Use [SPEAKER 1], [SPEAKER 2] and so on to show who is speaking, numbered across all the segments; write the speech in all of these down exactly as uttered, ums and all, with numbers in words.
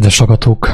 [SPEAKER 1] Kedves hallgatók!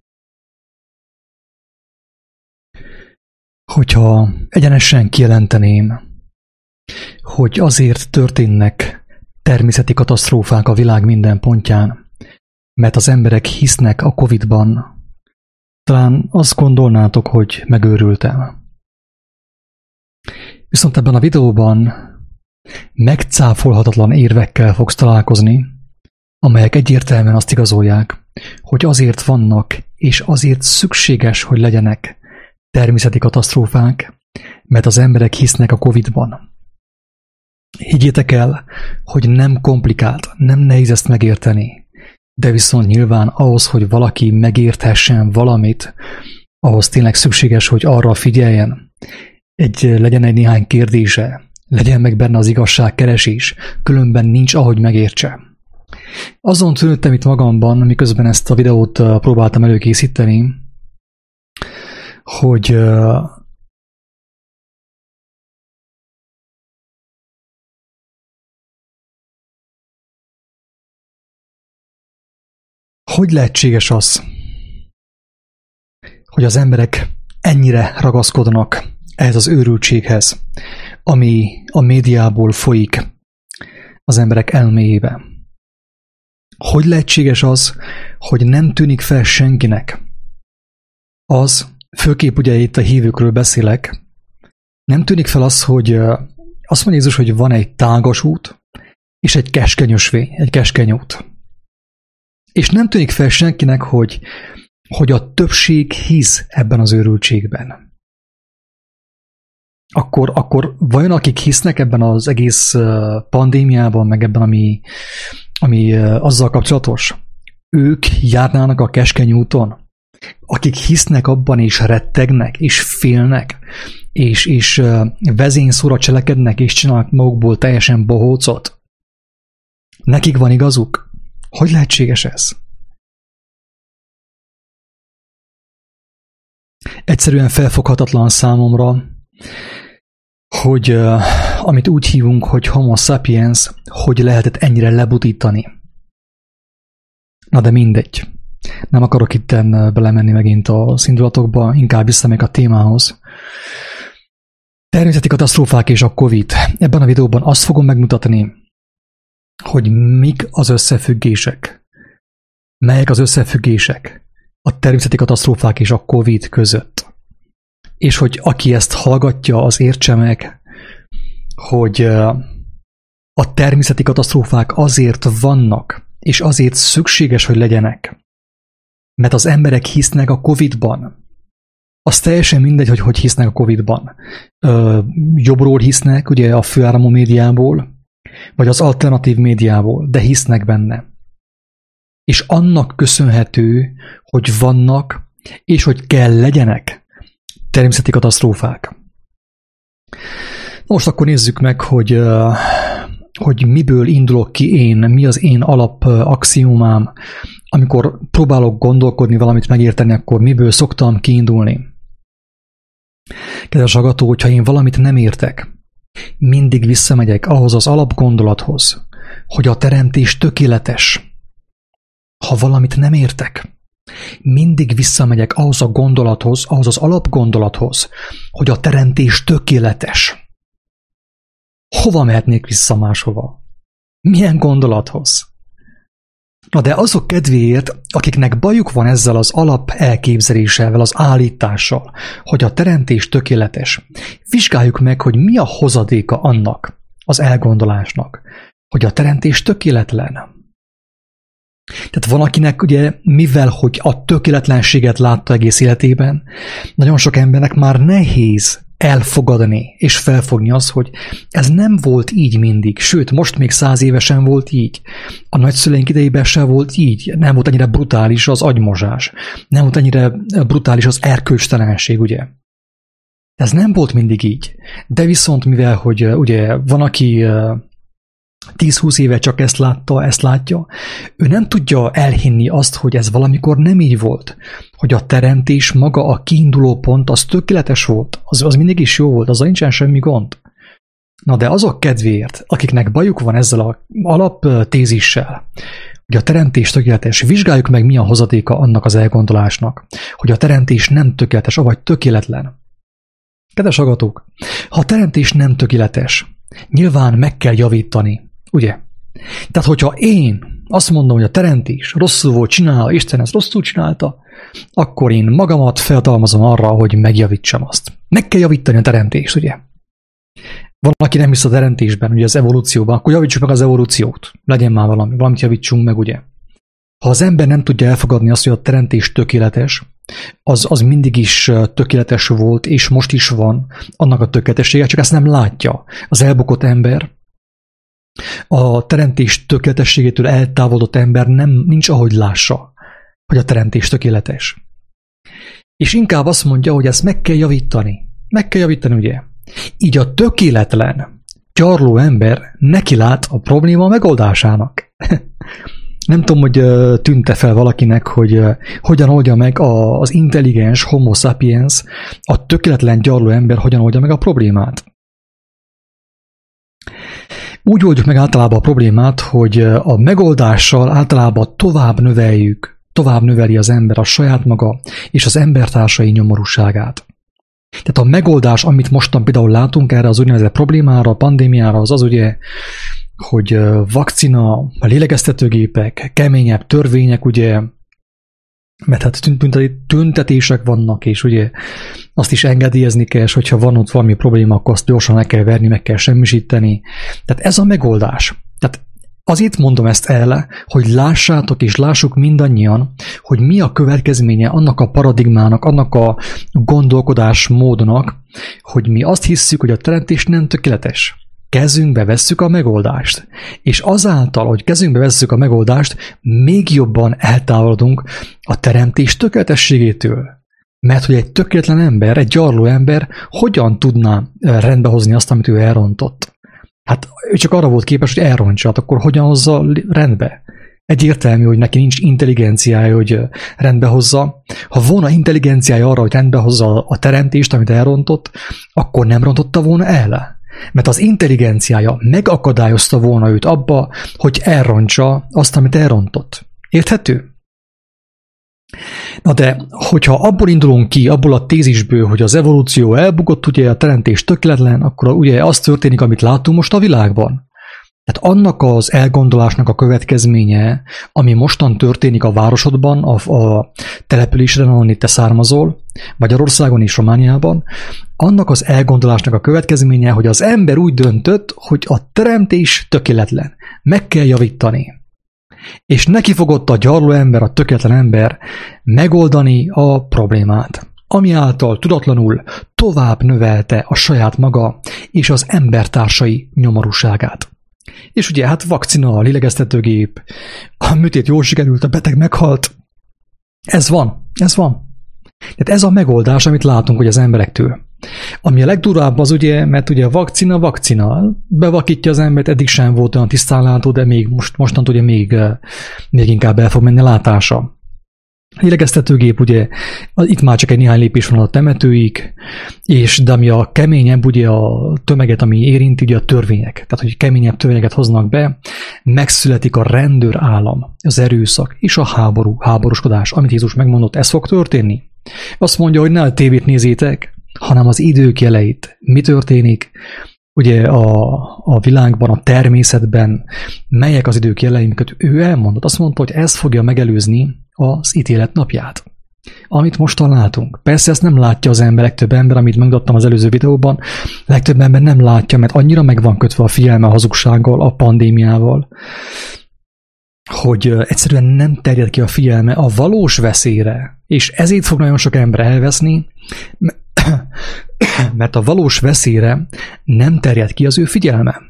[SPEAKER 1] Hogyha egyenesen kijelenteném, hogy azért történnek természeti katasztrófák a világ minden pontján, mert az emberek hisznek a Covid-ban, talán azt gondolnátok, hogy megőrültem. Viszont ebben a videóban megcáfolhatatlan érvekkel fogsz találkozni, amelyek egyértelműen azt igazolják, hogy azért vannak, és azért szükséges, hogy legyenek természeti katasztrófák, mert az emberek hisznek a Covid-ban. Higgyétek el, hogy nem komplikált, nem nehéz ezt megérteni, de viszont nyilván ahhoz, hogy valaki megérthessen valamit, ahhoz tényleg szükséges, hogy arra figyeljen, egy, legyen egy néhány kérdése, legyen meg benne az igazságkeresés, különben nincs, ahogy megértse. Azon tűnődtem itt magamban, miközben ezt a videót próbáltam előkészíteni, hogy hogy lehetséges az, hogy az emberek ennyire ragaszkodnak ehhez az őrültséghez, ami a médiából folyik az emberek elméjébe. Hogy lehetséges az, hogy nem tűnik fel senkinek az, főképp ugye itt a hívőkről beszélek, nem tűnik fel az, hogy azt mondja Jézus, hogy van egy tágas út, és egy keskeny ösvény, egy keskeny út. És nem tűnik fel senkinek, hogy, hogy a többség hisz ebben az őrültségben. Akkor, akkor vajon akik hisznek ebben az egész pandémiában, meg ebben, ami, ami azzal kapcsolatos, ők járnának a keskeny úton? Akik hisznek abban, és rettegnek, és félnek, és, és vezényszóra cselekednek, és csinálnak magukból teljesen bohócot? Nekik van igazuk? Hogy lehetséges ez? Egyszerűen felfoghatatlan számomra, hogy uh, amit úgy hívunk, hogy homo sapiens, hogy lehetett ennyire lebutítani. Na de mindegy. Nem akarok itten belemenni megint az indulatokba, inkább visszamegyek a témához. Természeti katasztrófák és a Covid. Ebben a videóban azt fogom megmutatni, hogy mik az összefüggések. Melyek az összefüggések a természeti katasztrófák és a Covid között. És hogy aki ezt hallgatja, az értse meg, hogy a természeti katasztrófák azért vannak, és azért szükséges, hogy legyenek, mert az emberek hisznek a Covid-ban. Az teljesen mindegy, hogy hogy hisznek a Covid-ban. Ö, jobbról hisznek, ugye a főáramú médiából, vagy az alternatív médiából, de hisznek benne. És annak köszönhető, hogy vannak, és hogy kell legyenek természeti katasztrófák. Most akkor nézzük meg, hogy, hogy miből indulok ki én, mi az én alap axiómám, amikor próbálok gondolkodni, valamit megérteni, akkor miből szoktam kiindulni. Kedves hallgató, hogyha én valamit nem értek, mindig visszamegyek ahhoz az alapgondolathoz, hogy a teremtés tökéletes. Ha valamit nem értek, mindig visszamegyek ahhoz a gondolathoz, ahhoz az alapgondolathoz, hogy a teremtés tökéletes. Hova mehetnék vissza máshova? Milyen gondolathoz? Na de azok kedvéért, akiknek bajuk van ezzel az alap elképzeléssel, az állítással, hogy a teremtés tökéletes, vizsgáljuk meg, hogy mi a hozadéka annak az elgondolásnak, hogy a teremtés tökéletlen. Tehát van, akinek ugye, mivel hogy a tökéletlenséget látta egész életében, nagyon sok embernek már nehéz elfogadni és felfogni az, hogy ez nem volt így mindig, sőt, most még száz évesen volt így. A nagyszüleink idejében sem volt így, nem volt annyira brutális az agymozsás, nem volt annyira brutális az erkölcstelenség, ugye. Ez nem volt mindig így, de viszont mivel, hogy ugye van, aki tíz-húsz éve csak ezt látta, ezt látja, ő nem tudja elhinni azt, hogy ez valamikor nem így volt, hogy a teremtés maga, a kiinduló pont, az tökéletes volt, az, az mindig is jó volt, azzal nincsen semmi gond. Na de azok kedvéért, akiknek bajuk van ezzel az alaptézissel, hogy a teremtés tökéletes. Vizsgáljuk meg, mi a hozadéka annak az elgondolásnak, hogy a teremtés nem tökéletes, avagy tökéletlen. Kedves hallgatók, ha a teremtés nem tökéletes, nyilván meg kell javítani, ugye? Tehát, hogyha én azt mondom, hogy a teremtés rosszul volt csinálva, Isten ezt rosszul csinálta, akkor én magamat feltalmazom arra, hogy megjavítsam azt. Meg kell javítani a teremtést, ugye? Van, aki nem hisz a teremtésben, ugye az evolúcióban, akkor javítsuk meg az evolúciót. Legyen már valami, valamit javítsunk meg, ugye? Ha az ember nem tudja elfogadni azt, hogy a teremtés tökéletes, az, az mindig is tökéletes volt, és most is van annak a tökéletessége, csak ezt nem látja. Az elbukott ember, a teremtés tökéletességétől eltávolodott ember nem nincs ahogy lássa, hogy a teremtés tökéletes. És inkább azt mondja, hogy ezt meg kell javítani. Meg kell javítani, ugye? Így a tökéletlen, gyarló ember neki lát a probléma megoldásának. Nem tudom, hogy tűnte fel valakinek, hogy hogyan oldja meg az intelligens homo sapiens, a tökéletlen gyarló ember hogyan oldja meg a problémát. Úgy oldjuk meg általában a problémát, hogy a megoldással általában tovább növeljük, tovább növeli az ember a saját maga és az embertársai nyomorúságát. Tehát a megoldás, amit mostan például látunk erre az úgynevezett problémára, a pandémiára, az az ugye, hogy vakcina, a lélegeztetőgépek, keményebb törvények, ugye, mert hát tüntetések vannak, és ugye azt is engedélyezni kell, és hogyha van ott valami probléma, akkor azt gyorsan meg kell verni, meg kell semmisíteni. Tehát ez a megoldás. Tehát azért mondom ezt el, hogy lássátok és lássuk mindannyian, hogy mi a következménye annak a paradigmának, annak a gondolkodásmódnak, hogy mi azt hisszük, hogy a teremtés nem tökéletes. Kezünkbe vesszük a megoldást. És azáltal, hogy kezünkbe vesszük a megoldást, még jobban eltávolodunk a teremtés tökéletességétől. Mert hogy egy tökéletlen ember, egy gyarló ember hogyan tudná rendbehozni azt, amit ő elrontott? Hát ő csak arra volt képes, hogy elrontsa, hát akkor hogyan hozza rendbe? Egyértelmű, hogy neki nincs intelligenciája, hogy rendbe hozza. Ha volna intelligenciája arra, hogy rendbe hozza a teremtést, amit elrontott, akkor nem rontotta volna el. Mert az intelligenciája megakadályozta volna őt abba, hogy elrontsa azt, amit elrontott. Érthető? Na de, hogyha abból indulunk ki, abból a tézisből, hogy az evolúció elbukott, ugye a teremtés tökéletlen, akkor ugye az történik, amit látunk most a világban. Tehát annak az elgondolásnak a következménye, ami mostan történik a városodban, a, a településen, ahol te származol, Magyarországon és Romániában, annak az elgondolásnak a következménye, hogy az ember úgy döntött, hogy a teremtés tökéletlen. Meg kell javítani. És neki fogott a gyarló ember, a tökéletlen ember megoldani a problémát, ami által tudatlanul tovább növelte a saját maga és az embertársai nyomorúságát. És ugye hát vakcina, a lélegeztetőgép, a műtét jól sikerült, a beteg meghalt. Ez van, ez van. Tehát ez a megoldás, amit látunk, hogy az emberektől. Ami a legdurább az ugye, mert ugye a vakcina, vakcina, bevakítja az embert, eddig sem volt olyan tisztánlátó, de még most, mostantól ugye még, még inkább el fog menni a látása. A lélegeztetőgép ugye, itt már csak egy néhány lépés van a temetőig, és de ami a keményebb, ugye a tömeget, ami érinti, ugye a törvények. Tehát, hogy keményebb törvényeket hoznak be, megszületik a rendőrállam, az erőszak és a háború, háborúskodás. Amit Jézus megmondott, ez fog történni. Azt mondja, hogy ne a tévét nézzétek, hanem az idők jeleit. Mi történik ugye a, a világban, a természetben, melyek az idők jelei, amiket ő elmondott. Azt mondta, hogy ez fogja megelőzni az ítélet napját, amit mostan látunk. Persze ezt nem látja az ember, legtöbb ember, amit megmutattam az előző videóban, legtöbb ember nem látja, mert annyira meg van kötve a figyelme a hazugsággal, a pandémiával, hogy egyszerűen nem terjed ki a figyelme a valós veszélyre, és ezért fog nagyon sok ember elveszni, mert a valós veszélyre nem terjed ki az ő figyelme.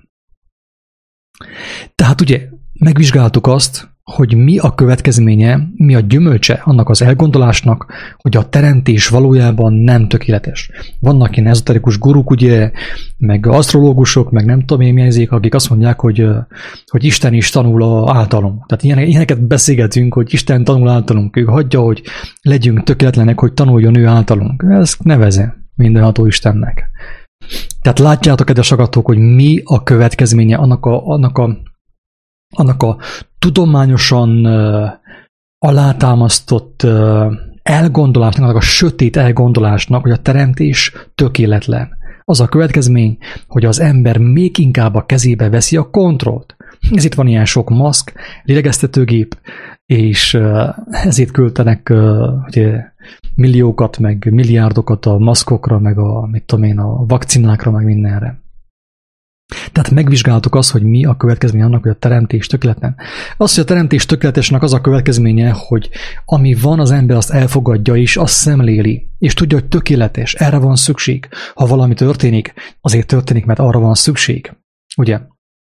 [SPEAKER 1] Tehát ugye megvizsgáltuk azt, hogy mi a következménye, mi a gyümölcse annak az elgondolásnak, hogy a teremtés valójában nem tökéletes. Vannak ilyen ezoterikus guruk, ugye, meg asztrológusok, meg nem tudom én milyezik, akik azt mondják, hogy, hogy Isten is tanul általunk. Tehát ilyen, ilyeneket beszélgetünk, hogy Isten tanul általunk. Ő hagyja, hogy legyünk tökéletlenek, hogy tanuljon ő általunk. Ezt neveze mindenható Istennek. Tehát látjátok, kedves agatok, hogy mi a következménye annak a, annak a annak a tudományosan uh, alátámasztott uh, elgondolásnak, annak a sötét elgondolásnak, hogy a teremtés tökéletlen. Az a következmény, hogy az ember még inkább a kezébe veszi a kontrollt. Ez itt van ilyen sok maszk, lélegeztetőgép, és uh, ezért költenek uh, ugye, milliókat, meg milliárdokat a maszkokra, meg a, mit tudom én, a vakcinákra, meg mindenre. Tehát megvizsgáltuk azt, hogy mi a következmény annak, hogy a teremtés tökéletlen. Az, hogy a teremtés tökéletesnek az a következménye, hogy ami van, az ember azt elfogadja, és azt szemléli, és tudja, hogy tökéletes, erre van szükség. Ha valami történik, azért történik, mert arra van szükség. Ugye?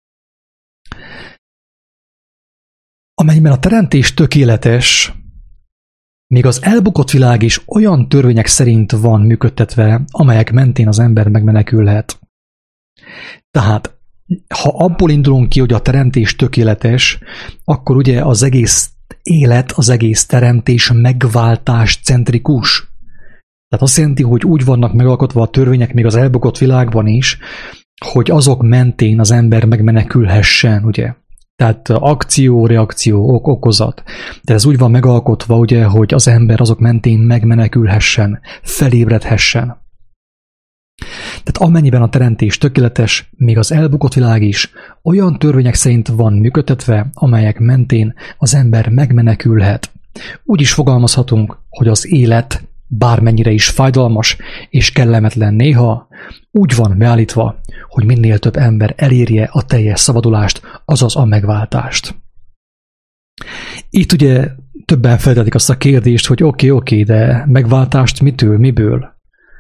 [SPEAKER 1] Amennyiben a teremtés tökéletes, még az elbukott világ is olyan törvények szerint van működtetve, amelyek mentén az ember megmenekülhet. Tehát, ha abból indulunk ki, hogy a teremtés tökéletes, akkor ugye az egész élet, az egész teremtés megváltás centrikus. Tehát azt jelenti, hogy úgy vannak megalkotva a törvények még az elbukott világban is, hogy azok mentén az ember megmenekülhessen, ugye? Tehát akció, reakció, ok, okozat. De ez úgy van megalkotva, ugye, hogy az ember azok mentén megmenekülhessen, felébredhessen. Tehát amennyiben a teremtés tökéletes, még az elbukott világ is olyan törvények szerint van működtetve, amelyek mentén az ember megmenekülhet. Úgy is fogalmazhatunk, hogy az élet bármennyire is fájdalmas és kellemetlen néha, úgy van beállítva, hogy minél több ember elérje a teljes szabadulást, azaz a megváltást. Itt ugye többen feltetik azt a kérdést, hogy oké, okay, oké, okay, de megváltást mitől, miből?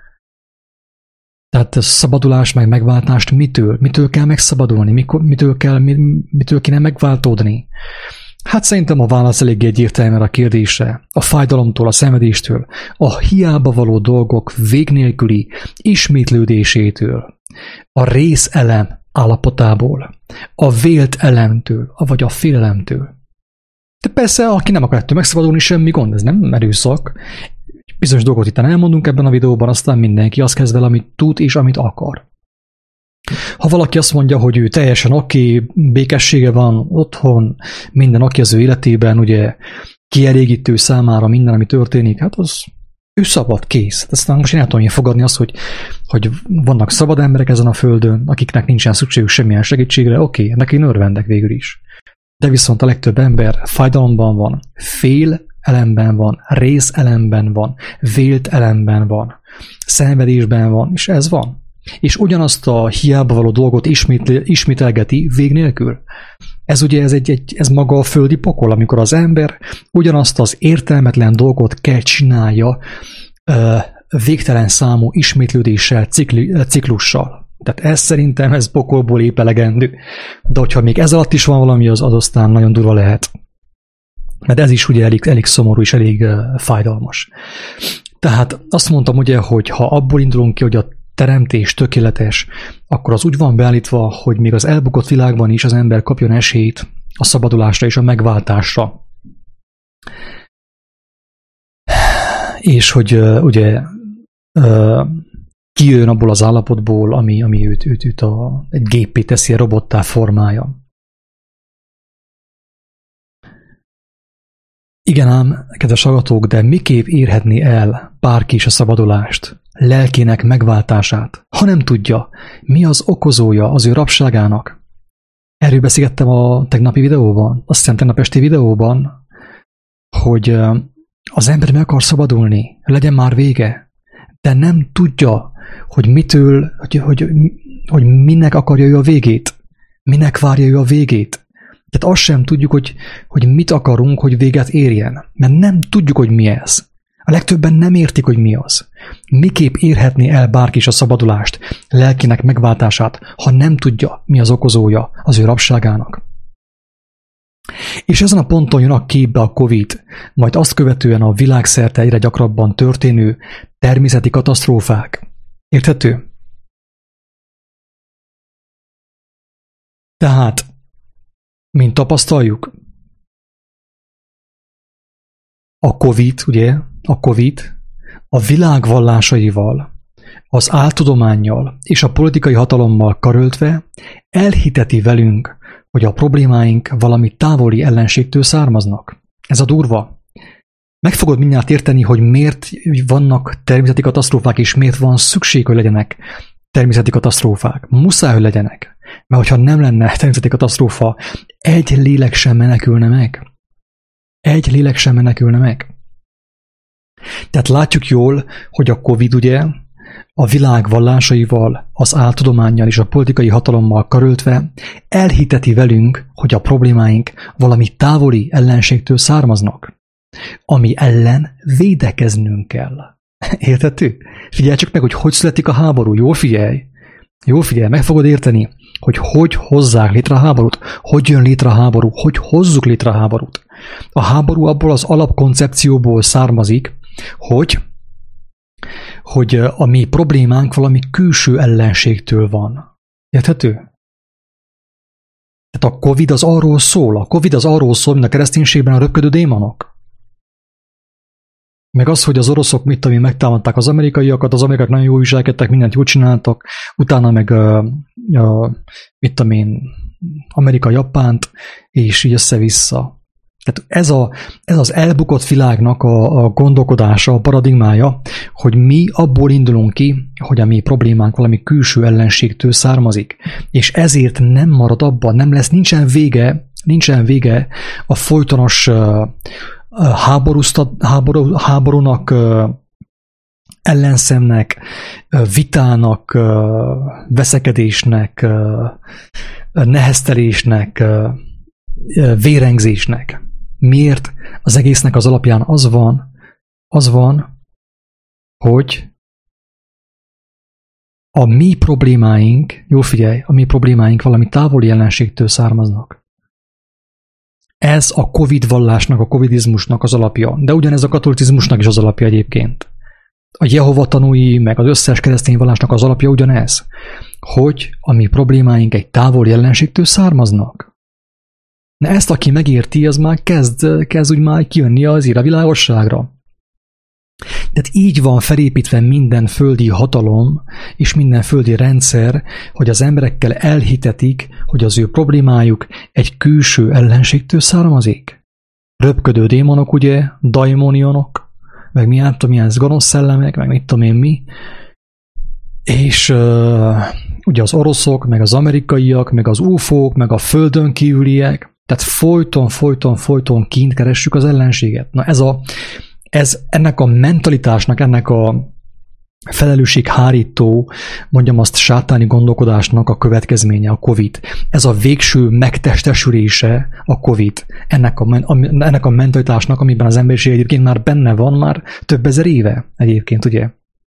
[SPEAKER 1] Tehát szabadulás meg megváltást mitől? Mitől kell megszabadulni? Mikor, mitől kell, mitől kéne megváltódni? Hát szerintem a válasz eléggé egyértelmű a kérdésre. A fájdalomtól, a szenvedéstől, a hiába való dolgok vég nélküli ismétlődésétől, a részelem állapotából, a vélt elemtől, vagy a félelemtől. De persze, aki nem akar ettől megszabadulni, semmi gond, ez nem erőszak. Bizonyos dolgot itt elmondunk ebben a videóban, aztán mindenki azt kezd vele, amit tud és amit akar. Ha valaki azt mondja, hogy ő teljesen oké, békessége van otthon, minden oké az ő életében, ugye kielégítő számára minden, ami történik, hát az ő szabad, kész. Aztán most én el tudom fogadni azt, hogy, hogy vannak szabad emberek ezen a földön, akiknek nincsen szükségük semmilyen segítségre, oké, ennek én örvendek végül is. De viszont a legtöbb ember fájdalomban van, fél elemben van, rész elemben van, vélt elemben van, szenvedésben van, és ez van. És ugyanazt a hiába való dolgot ismét, ismételgeti vég nélkül. Ez ugye ez, egy, egy, ez maga a földi pokol, amikor az ember ugyanazt az értelmetlen dolgot kell csinálja ö, végtelen számú ismétlődéssel, cikli, ciklussal. Tehát ez szerintem ez pokolból épp elegendő. De hogyha még ez alatt is van valami, az, az aztán nagyon durva lehet. Mert ez is ugye elég, elég szomorú és elég uh, fájdalmas. Tehát azt mondtam ugye, hogy ha abból indulunk ki, hogy a teremtés tökéletes, akkor az úgy van beállítva, hogy még az elbukott világban is az ember kapjon esélyt a szabadulásra és a megváltásra. És hogy uh, ugye uh, kijön abból az állapotból, ami, ami őt, őt, őt a, egy géppé teszi, a robottá formálja. Igen ám, kedves hallgatók, de miképp érhetné el bárki is a szabadulást, lelkének megváltását, ha nem tudja, mi az okozója az ő rabságának? Erről beszélgettem a tegnapi videóban, azt hiszem tegnap esti videóban, hogy az ember meg akar szabadulni, legyen már vége, de nem tudja, hogy mitől, hogy, hogy, hogy minek akarja ő a végét, minek várja ő a végét. Tehát azt sem tudjuk, hogy, hogy mit akarunk, hogy véget érjen. Mert nem tudjuk, hogy mi ez. A legtöbben nem értik, hogy mi az. Miképp érhetné el bárki is a szabadulást, lelkinek megváltását, ha nem tudja, mi az okozója az ő rabságának. És ezen a ponton jön a képbe a Covid, majd azt követően a világszerte egyre gyakrabban történő természeti katasztrófák. Érthető? Tehát, mint tapasztaljuk, a Covid, ugye, a Covid a világ vallásaival, az áltudománnyal és a politikai hatalommal karöltve elhiteti velünk, hogy a problémáink valami távoli ellenségtől származnak. Ez a durva. Meg fogod mindjárt érteni, hogy miért vannak természeti katasztrófák, és miért van szükség, hogy legyenek természeti katasztrófák. Muszáj, hogy legyenek. Mert hogyha nem lenne természeti katasztrófa, egy lélek sem menekülne meg. Egy lélek sem menekülne meg. Tehát látjuk jól, hogy a Covid ugye a világ vallásaival, az áltudománnyal és a politikai hatalommal karöltve elhiteti velünk, hogy a problémáink valami távoli ellenségtől származnak, ami ellen védekeznünk kell. Érthető? Figyelj csak meg, hogy hogy születik a háború. Jól figyelj. Jól figyelj, meg fogod érteni, hogy hogy hozzák létre a háborút, hogy jön létre a háború, hogy hozzuk létre a háborút. A háború abból az alapkoncepcióból származik, hogy, hogy a mi problémánk valami külső ellenségtől van. Érthető? Tehát a Covid az arról szól. A Covid az arról szól, mint a kereszténységben a röpködő démonok. Meg az, hogy az oroszok mit tudom én, megtámadták az amerikaiakat, az amerikák nagyon jól viselkedtek, mindent jól csináltak, utána meg uh, uh, mit tudom én, Amerika Japánt, és így össze-vissza. Tehát ez, a, ez az elbukott világnak a, a gondolkodása, a paradigmája, hogy mi abból indulunk ki, hogy a mi problémánk valami külső ellenségtől származik. És ezért nem marad abban, nem lesz, nincsen vége, nincsen vége a folytonos uh, háború, háborúnak, ellenszemnek, vitának, veszekedésnek, neheztelésnek, vérengzésnek. Miért? Az egésznek az alapján az van, az van, hogy a mi problémáink, jól figyelj, a mi problémáink valami távoli ellenségtől származnak. Ez a Covid vallásnak, a covidizmusnak az alapja, de ugyanez a katolicizmusnak is az alapja egyébként. A Jehova tanúi, meg az összes keresztény vallásnak az alapja ugyanez, hogy a mi problémáink egy távoli ellenségtől származnak. Na ezt, aki megérti, az már kezd, kezd úgy már kijönni az ira világosságra. Tehát így van felépítve minden földi hatalom és minden földi rendszer, hogy az emberekkel elhitetik, hogy az ő problémájuk egy külső ellenségtől származik. Röpködő démonok, ugye, daimonionok, meg mi nem tudom, milyen gonosz szellemek, meg mit tudom én mi. És uh, ugye az oroszok, meg az amerikaiak, meg az ufók, meg a földön kívüliek. Tehát folyton, folyton, folyton kint keressük az ellenséget. Na ez a Ez ennek a mentalitásnak, ennek a felelősséghárító, mondjam azt, sátáni gondolkodásnak a következménye a Covid. Ez a végső megtestesülése a Covid. Ennek a, ennek a mentalitásnak, amiben az emberiség egyébként már benne van, már több ezer éve egyébként, ugye?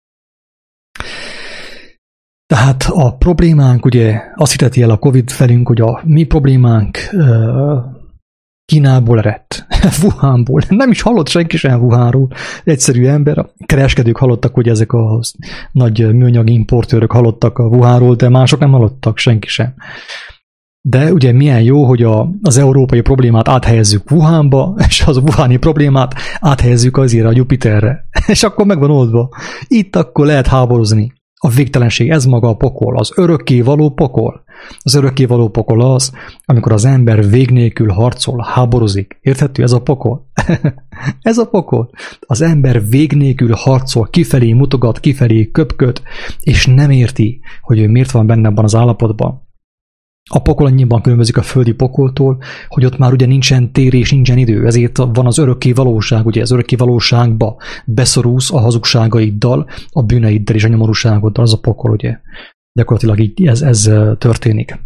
[SPEAKER 1] Tehát a problémánk, ugye, azt hitteti el a Covid felünk, hogy a mi problémánk uh, Kínából eredt. Wuhanból. Nem is hallott senki sem Wuhanról. Egyszerű ember. A kereskedők hallottak, hogy ezek a nagy műanyag importőrök hallottak a Wuhanról, de mások nem hallottak, senki sem. De ugye milyen jó, hogy a, az európai problémát áthelyezzük Wuhanba, és az wuhani problémát áthelyezzük azért a Jupiterre. És akkor meg van oldva. Itt akkor lehet háborúzni. A végtelenség, ez maga a pokol, az örökké való pokol. Az örökké való pokol az, amikor az ember vég nélkül harcol, háborúzik. Érthető? Ez a pokol. Ez a pokol. Az ember vég nélkül harcol, kifelé mutogat, kifelé köpköd, és nem érti, hogy ő miért van benne abban az állapotban. A pokol annyiban különbözik a földi pokoltól, hogy ott már ugye nincsen tér és nincsen idő, ezért van az örökké valóság, ugye az örökké valóságba beszorulsz a hazugságaiddal, a bűneiddel és a nyomorúságoddal, az a pokol, ugye. Gyakorlatilag így ez, ez történik.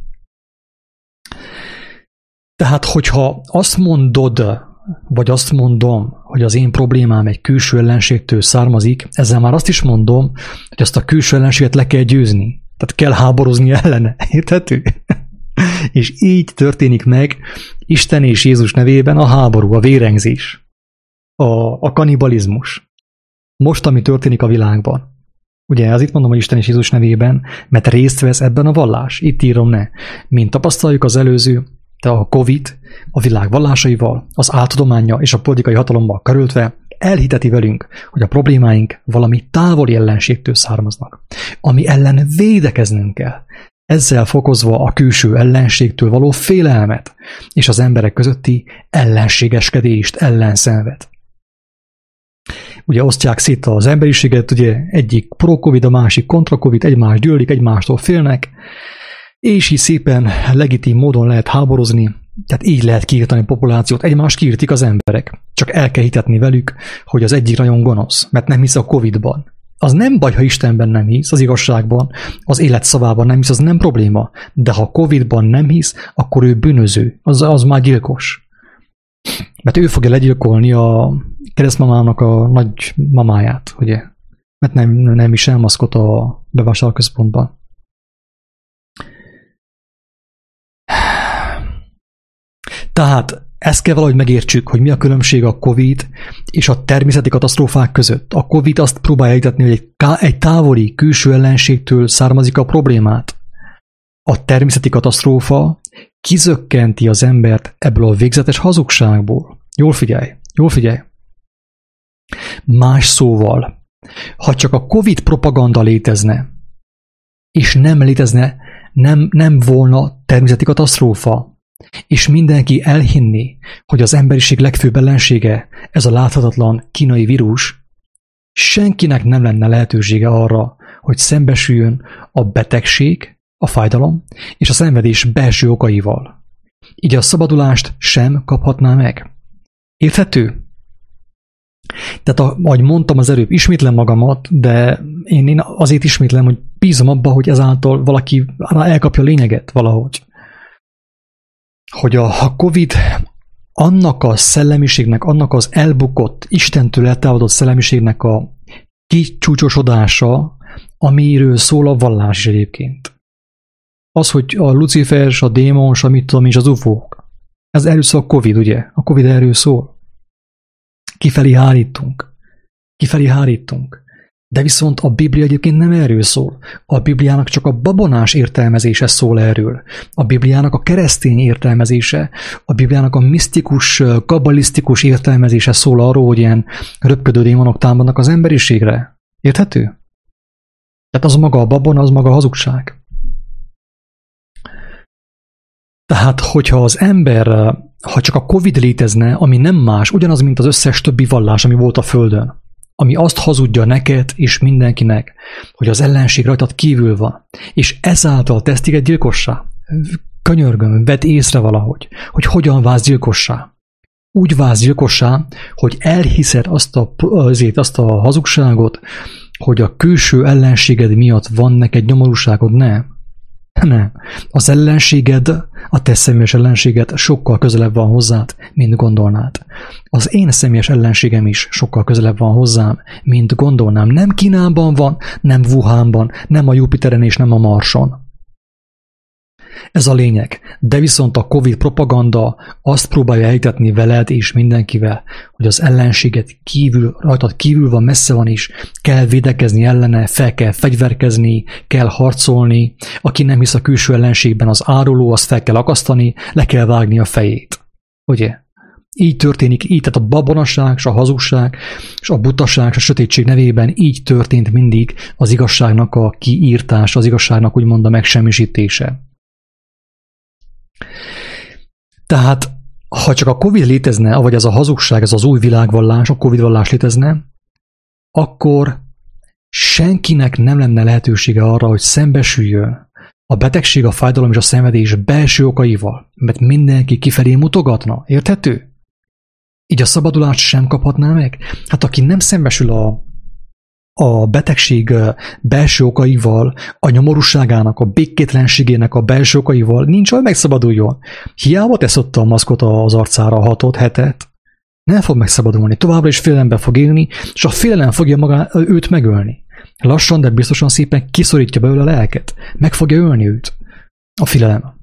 [SPEAKER 1] Tehát, hogyha azt mondod, vagy azt mondom, hogy az én problémám egy külső ellenségtől származik, ezzel már azt is mondom, hogy azt a külső ellenséget le kell győzni. Tehát kell háborúzni ellene. Érthető? És így történik meg Isten és Jézus nevében a háború, a vérengzés, a, a kanibalizmus. Most, ami történik a világban. Ugye, az itt mondom, hogy Isten és Jézus nevében, mert részt vesz ebben a vallás. Itt írom ne. Mint tapasztaljuk az előző, de a Covid a világ vallásaival, az áltudománnya és a politikai hatalommal karöltve elhiteti velünk, hogy a problémáink valami távoli ellenségtől származnak, ami ellen védekeznünk kell. ezzel fokozva a külső ellenségtől való félelmet és az emberek közötti ellenségeskedést, ellenszenvet. Ugye osztják szét az emberiséget, ugye egyik pro-covid, a másik kontra-covid, egymás gyűlölik, egymástól félnek, és így szépen legitim módon lehet háborozni, tehát így lehet kiirtani a populációt, egymást kiirtik az emberek. Csak el kell hitetni velük, hogy az egyik nagyon gonosz, mert nem hisz a Covidban. Az nem baj, ha Istenben nem hisz, az igazságban, az élet szavában nem hisz, az nem probléma. De ha Covidban nem hisz, akkor ő bűnöző, az, az már gyilkos. Mert ő fogja legyilkolni a keresztmamának a nagy mamáját, ugye? Mert nem, nem is elmaszkott a bevásárlóközpontban. Tehát ezt kell valahogy megértsük, hogy mi a különbség a Covid és a természeti katasztrófák között. A Covid azt próbálja hitetni, hogy egy, egy távoli külső ellenségtől származik a problémát. A természeti katasztrófa kizökkenti az embert ebből a végzetes hazugságból. Jól figyelj, jól figyelj. Más szóval, ha csak a Covid propaganda létezne, és nem létezne, nem, nem volna természeti katasztrófa, és mindenki elhinni, hogy az emberiség legfőbb ellensége ez a láthatatlan kínai vírus, senkinek nem lenne lehetősége arra, hogy szembesüljön a betegség, a fájdalom és a szenvedés belső okaival. Így a szabadulást sem kaphatná meg. Érthető? Tehát, ahogy mondtam az előbb, ismétlem magamat, de én, én azért ismétlem, hogy bízom abba, hogy ezáltal valaki elkapja a lényeget valahogy. Hogy a, a Covid annak a szellemiségnek, annak az elbukott, Istentől eltávolodott szellemiségnek a kicsúcsosodása, amiről szól a vallás is egyébként. Az, hogy a Lucifer, a démon, a mit tudom, és az ufók. Ez erről szól a Covid, ugye? A Covid erről szól. Kifelé hárítunk. Kifelé hárítunk. De viszont a Biblia egyébként nem erről szól. A Bibliának csak a babonás értelmezése szól erről. A Bibliának a keresztény értelmezése, a Bibliának a misztikus, kabbalisztikus értelmezése szól arról, hogy ilyen röpködő démonok támadnak az emberiségre. Érthető? Tehát az maga a babona, az maga a hazugság. Tehát, hogyha az ember, ha csak a Covid létezne, ami nem más, ugyanaz, mint az összes többi vallás, ami volt a Földön, ami azt hazudja neked és mindenkinek, hogy az ellenség rajtad kívül van, és ezáltal tesz téged gyilkossá. Könyörgöm, vedd észre valahogy, hogy hogyan válsz gyilkossá. Úgy válsz gyilkossá, hogy elhiszed azt a, azért azt a hazugságot, hogy a külső ellenséged miatt van neked nyomorúságod. Nem. Nem. Az ellenséged, a te személyes ellenséged sokkal közelebb van hozzád, mint gondolnád. Az én személyes ellenségem is sokkal közelebb van hozzám, mint gondolnám. Nem Kínában van, nem Wuhanban, nem a Jupiteren és nem a Marson. Ez a lényeg. De viszont a Covid propaganda azt próbálja elhitetni veled és mindenkivel, hogy az ellenséget kívül, rajtad kívül van, messze van is, kell védekezni ellene, fel kell fegyverkezni, kell harcolni, aki nem hisz a külső ellenségben, az áruló, azt fel kell akasztani, le kell vágni a fejét. Ugye? Így történik, így, tehát a babonaság, és a hazugság, és a butaság, és a sötétség nevében így történt mindig az igazságnak a kiírtás, az igazságnak úgymond a megsemmisítése. Tehát, ha csak a Covid létezne, vagy ez a hazugság, ez az új világvallás, a Covid vallás létezne, akkor senkinek nem lenne lehetősége arra, hogy szembesüljön a betegség, a fájdalom és a szenvedés belső okaival, mert mindenki kifelé mutogatna. Érthető? Így a szabadulást sem kaphatná meg? Hát aki nem szembesül a a betegség belső okaival, a nyomorúságának, a békétlenségének a belső okaival, nincs, hogy megszabaduljon. Hiába tesz ott a maszkot az arcára hatot, hetet, nem fog megszabadulni. Továbbra is félelemben fog élni, és a félelem fogja magá, őt megölni. Lassan, de biztosan szépen kiszorítja belőle a lelket. Meg fogja ölni őt. A félelem.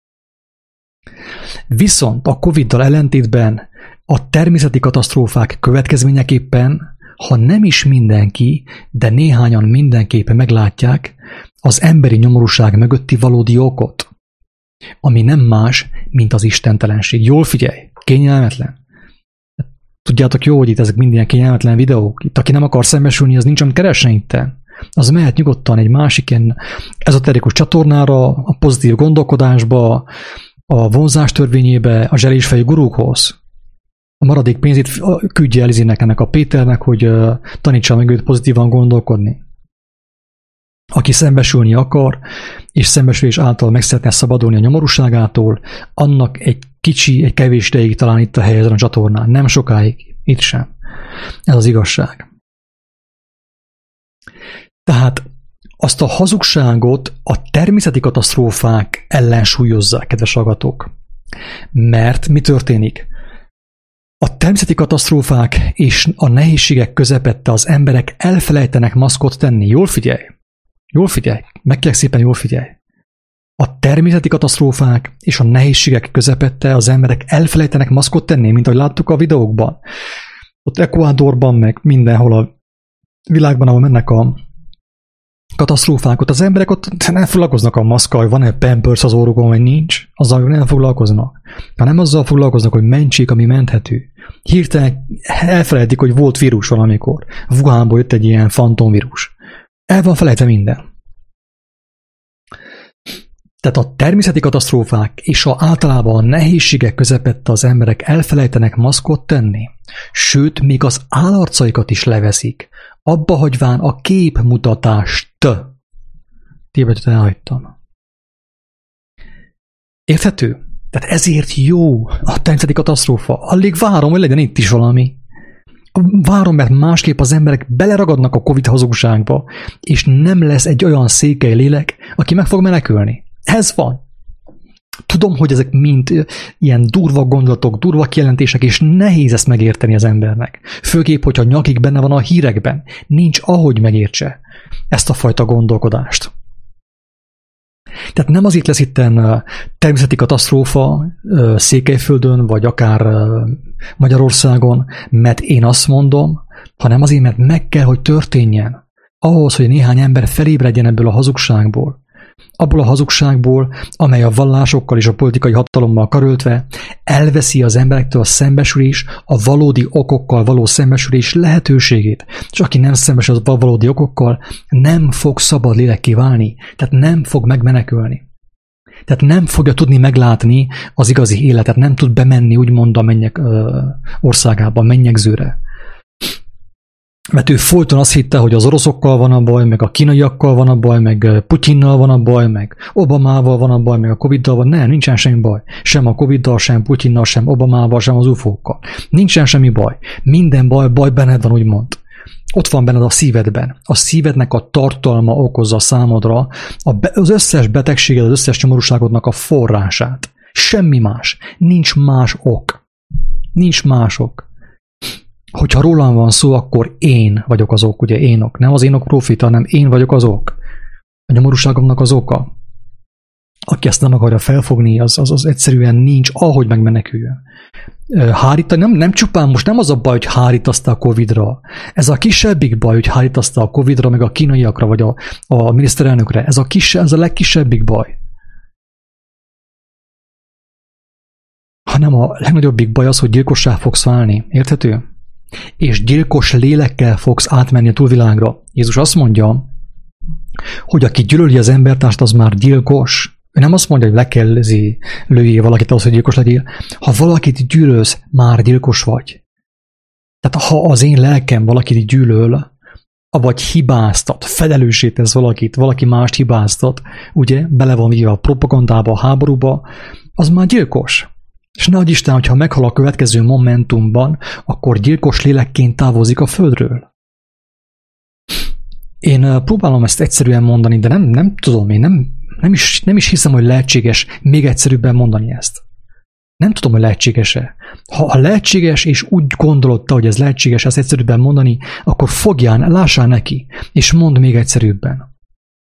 [SPEAKER 1] Viszont a Coviddal ellentétben a természeti katasztrófák következményeképpen, ha nem is mindenki, de néhányan mindenképpen meglátják az emberi nyomorúság mögötti valódi okot, ami nem más, mint az istentelenség. Jól figyelj, kényelmetlen. Tudjátok jó, hogy itt ezek mind ilyen kényelmetlen videók. Itt aki nem akar szembesülni, az nincs, amit keresne itten. Az mehet nyugodtan egy másik ilyen ezoterikus csatornára, a pozitív gondolkodásba, a vonzás törvényébe, a zselésfejű gurúkhoz. A maradék pénzét küldje el Izének, ennek a Péternek, hogy tanítsa meg őt pozitívan gondolkodni. Aki szembesülni akar, és szembesülés által meg szeretne szabadulni a nyomorúságától, annak egy kicsi, egy kevés ideig talán itt a hely ezen a csatornán. Nem sokáig, itt sem. Ez az igazság. Tehát azt a hazugságot a természeti katasztrófák ellensúlyozzák, kedves hallgatók. Mert mi történik? A természeti katasztrófák és a nehézségek közepette az emberek elfelejtenek maszkot tenni. Jól figyelj! Jól figyelj! Meg kell szépen jól figyelj! A természeti katasztrófák és a nehézségek közepette az emberek elfelejtenek maszkot tenni, mint ahogy láttuk a videókban. Ott Ecuadorban, meg mindenhol a világban, ahol mennek a katasztrófák, ott az emberek ott nem foglalkoznak a maszkkal, hogy van-e Pampers az orrukon, vagy nincs, azzal nem foglalkoznak. Hanem azzal foglalkoznak, hogy mentsék, ami menthető. Hirtelen elfelejtik, hogy volt vírus valamikor. Wuhanból jött egy ilyen fantomvírus. El van felejtve minden. Tehát a természeti katasztrófák és a általában a nehézségek közepette az emberek elfelejtenek maszkot tenni, sőt, még az állarcaikat is leveszik, abba hagyván a képmutatást. Tévedőt elhagytam. Érthető? Tehát ezért jó a természeti katasztrófa. Alig várom, hogy legyen itt is valami. Várom, mert másképp az emberek beleragadnak a Covid hazugságba, és nem lesz egy olyan székely lélek, aki meg fog menekülni. Ez van. Tudom, hogy ezek mind ilyen durva gondolatok, durva kijelentések, és nehéz ezt megérteni az embernek. Főképp, hogyha nyakig benne van a hírekben. Nincs ahogy megértse ezt a fajta gondolkodást. Tehát nem azért lesz itten természeti katasztrófa Székelyföldön, vagy akár Magyarországon, mert én azt mondom, hanem azért, mert meg kell, hogy történjen. Ahhoz, hogy néhány ember felébredjen ebből a hazugságból. Abból a hazugságból, amely a vallásokkal és a politikai hatalommal karöltve elveszi az emberektől a szembesülés, a valódi okokkal való szembesülés lehetőségét. És aki nem szembesül a valódi okokkal, nem fog szabad lélekké válni, tehát nem fog megmenekülni. Tehát nem fogja tudni meglátni az igazi életet, nem tud bemenni úgymond a mennyek ö, országába, a mennyegzőre. Mert ő folyton azt hitte, hogy az oroszokkal van a baj, meg a kínaiakkal van a baj, meg Putyinnal van a baj, meg Obamával van a baj, meg a Coviddal van. Nem, nincsen semmi baj. Sem a Coviddal, sem Putyinnal, sem Obamával, sem az ufókkal. Nincsen semmi baj. Minden baj, baj benned van, úgymond. Ott van benned a szívedben. A szívednek a tartalma okozza számodra az összes betegséged, az összes nyomorúságodnak a forrását. Semmi más. Nincs más ok. Nincs más ok. Hogyha rólam van szó, akkor én vagyok az ok, ugye én ok. Nem az én ok profita, hanem én vagyok az ok. A nyomorúságomnak az oka. Aki ezt nem akarja felfogni, az, az, az egyszerűen nincs, ahogy megmeneküljön. Hárítani, nem, nem csupán most nem az a baj, hogy hárítaszta a Covidra. Ez a kisebbik baj, hogy hárítaszta a Covidra, meg a kínaiakra, vagy a, a miniszterelnökre. Ez a, kise, ez a legkisebbik baj. Hanem a legnagyobbik baj az, hogy gyilkossá fogsz válni. Érthető? És gyilkos lélekkel fogsz átmenni a túlvilágra. Jézus azt mondja, hogy aki gyűlöli az embertársat, az már gyilkos. Ő nem azt mondja, hogy le kell lőjél valakit ahhoz, hogy gyilkos legyél. Ha valakit gyűlölsz, már gyilkos vagy. Tehát ha az én lelkem valakit gyűlöl, vagy hibáztat, felelőssé tesz valakit, valaki mást hibáztat, ugye, bele van véve a propagandába, a háborúba, az már gyilkos. És nehogy Isten, hogyha meghal a következő momentumban, akkor gyilkos lélekként távozik a földről. Én próbálom ezt egyszerűen mondani, de nem, nem tudom, én nem, nem, is, nem is hiszem, hogy lehetséges még egyszerűbben mondani ezt. Nem tudom, hogy lehetséges-e. Ha, ha lehetséges, és úgy gondolod te, hogy ez lehetséges ezt egyszerűbben mondani, akkor fogjál, lássál neki, és mondd még egyszerűbben.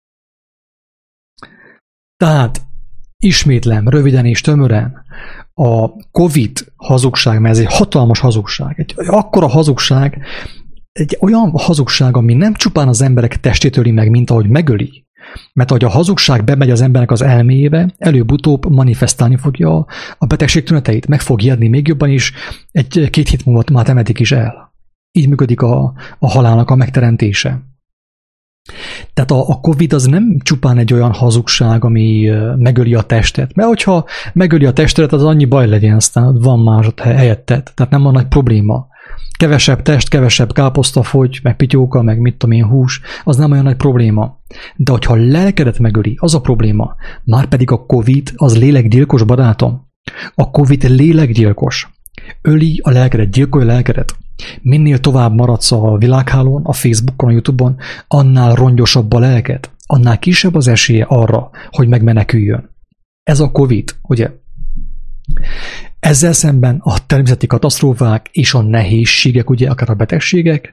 [SPEAKER 1] Tehát, ismétlem, röviden és tömören, a Covid hazugság, mert ez egy hatalmas hazugság, egy akkora hazugság, egy olyan hazugság, ami nem csupán az emberek testét öli meg, mint ahogy megöli, mert ahogy a hazugság bemegy az embernek az elméjébe, előbb-utóbb manifestálni fogja a betegség tüneteit, meg fog ijedni még jobban is, egy-két hét múlva már temetik is el. Így működik a, a halálnak a megteremtése. Tehát a, a Covid az nem csupán egy olyan hazugság, ami megöli a testet. Mert hogyha megöli a testet, az annyi baj legyen, aztán van más helyetted. Tehát nem van nagy probléma. Kevesebb test, kevesebb káposztafogy, meg pityóka, meg mit tudom én, hús, az nem olyan nagy probléma. De hogyha a lelkedet megöli, az a probléma. Márpedig a Covid az lélekgyilkos, barátom. A Covid lélekgyilkos. Öli a lelkedet, gyilkolja a lelkedet. Minél tovább maradsz a világhálón, a Facebookon, a YouTube-on, annál rongyosabb a lelked, annál kisebb az esélye arra, hogy megmeneküljön. Ez a Covid, ugye? Ezzel szemben a természeti katasztrófák és a nehézségek, ugye, akár a betegségek,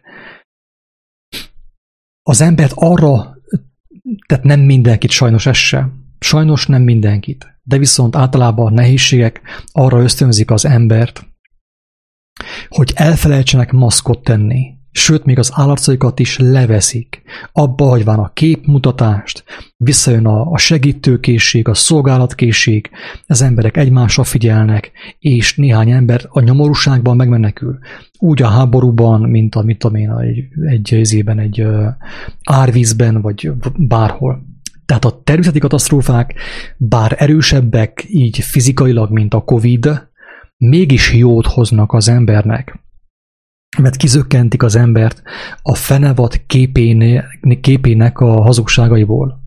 [SPEAKER 1] az embert arra, tehát nem mindenkit, sajnos ez se, sajnos nem mindenkit, de viszont általában a nehézségek arra ösztönzik az embert, hogy elfelejtsenek maszkot tenni, sőt, még az állarcaikat is leveszik. Abba hagyván a képmutatást, visszajön a, a segítőkészség, a szolgálatkészség, az emberek egymásra figyelnek, és néhány ember a nyomorúságban megmenekül. Úgy a háborúban, mint a, mit tudom én, egy, egy, egy, egy uh, árvízben, vagy bárhol. Tehát a természeti katasztrófák, bár erősebbek így fizikailag, mint a Covid, mégis jót hoznak az embernek, mert kizökkentik az embert a fenevad képének, képének a hazugságaiból.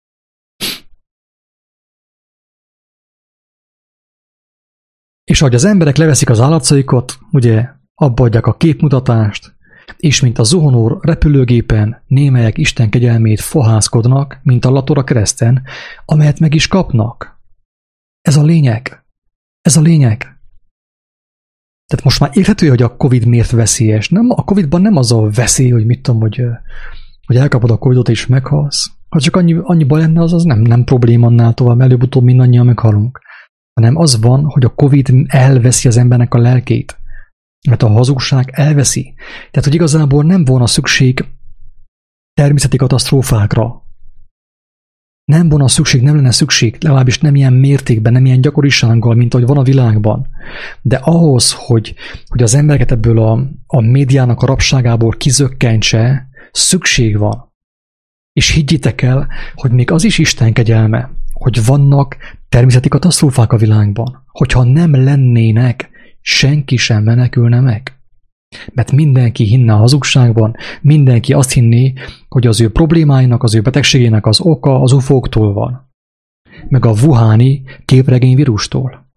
[SPEAKER 1] És ahogy az emberek leveszik az állarcaikat, ugye abba adják a képmutatást, és mint a zuhanó repülőgépen némelyek Isten kegyelmét fohászkodnak, mint a lator a kereszten, amelyet meg is kapnak. Ez a lényeg. Ez a lényeg. Tehát most már érthető, hogy a Covid miért veszélyes. Nem, a Covidban nem az a veszély, hogy mit tudom, hogy, hogy elkapod a Covidot és meghalsz. Ha csak annyi, annyi baj lenne, az, az nem, nem probléma annál tovább, előbb-utóbb mindannyian meghalunk. Hanem az van, hogy a Covid elveszi az embernek a lelkét. Mert a hazugság elveszi. Tehát, hogy igazából nem volna szükség természeti katasztrófákra. Nem volna szükség, nem lenne szükség, legalábbis nem ilyen mértékben, nem ilyen gyakorisággal, mint ahogy van a világban. De ahhoz, hogy, hogy az embereket ebből a, a médiának a rabságából kizökkentse, szükség van. És higgyétek el, hogy még az is Isten kegyelme, hogy vannak természeti katasztrófák a világban. Hogyha nem lennének, senki sem menekülne meg. Mert mindenki hinne a hazugságban, mindenki azt hinné, hogy az ő problémáinak, az ő betegségének az oka az ufóktól van. Meg a wuhani képregényvírustól.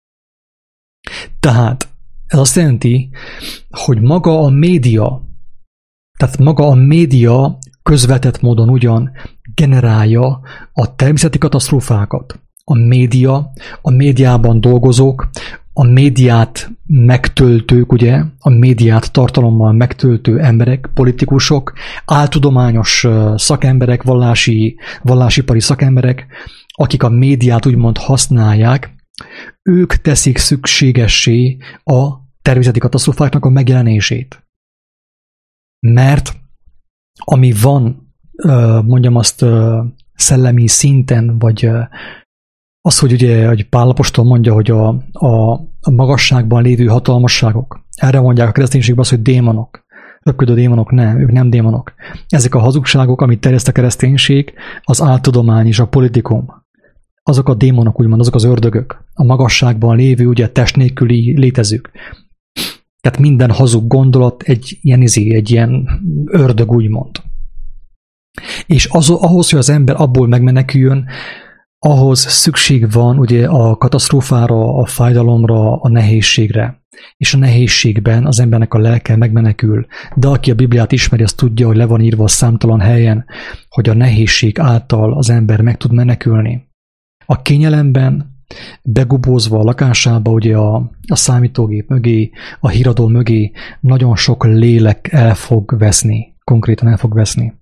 [SPEAKER 1] Tehát ez azt jelenti, hogy maga a média, tehát maga a média közvetett módon ugyan generálja a természeti katasztrófákat. A média, a médiában dolgozók, a médiát megtöltők, ugye, a médiát tartalommal megtöltő emberek, politikusok, áltudományos szakemberek, vallási, vallásipari szakemberek, akik a médiát úgymond használják, ők teszik szükségessé a természeti katasztrófáknak a megjelenését. Mert ami van, mondjam azt szellemi szinten, vagy az, hogy ugye, hogy Pál apostol mondja, hogy a, a, a magasságban lévő hatalmasságok, erre mondják a kereszténységben azt, hogy démonok. Röpködő démonok, nem, ők nem démonok. Ezek a hazugságok, amit terjeszt a kereszténység, az áltudomány és a politikum. Azok a démonok, úgymond, azok az ördögök. A magasságban lévő, ugye test nélküli létezők. Tehát minden hazug gondolat egy ilyen izé, egy ilyen ördög, úgymond. És az, ahhoz, hogy az ember abból megmeneküljön, ahhoz szükség van ugye a katasztrófára, a fájdalomra, a nehézségre. És a nehézségben az embernek a lelke megmenekül. De aki a Bibliát ismeri, az tudja, hogy le van írva számtalan helyen, hogy a nehézség által az ember meg tud menekülni. A kényelemben, begubózva a lakásába, ugye a, a számítógép mögé, a híradó mögé nagyon sok lélek el fog veszni. Konkrétan el fog veszni.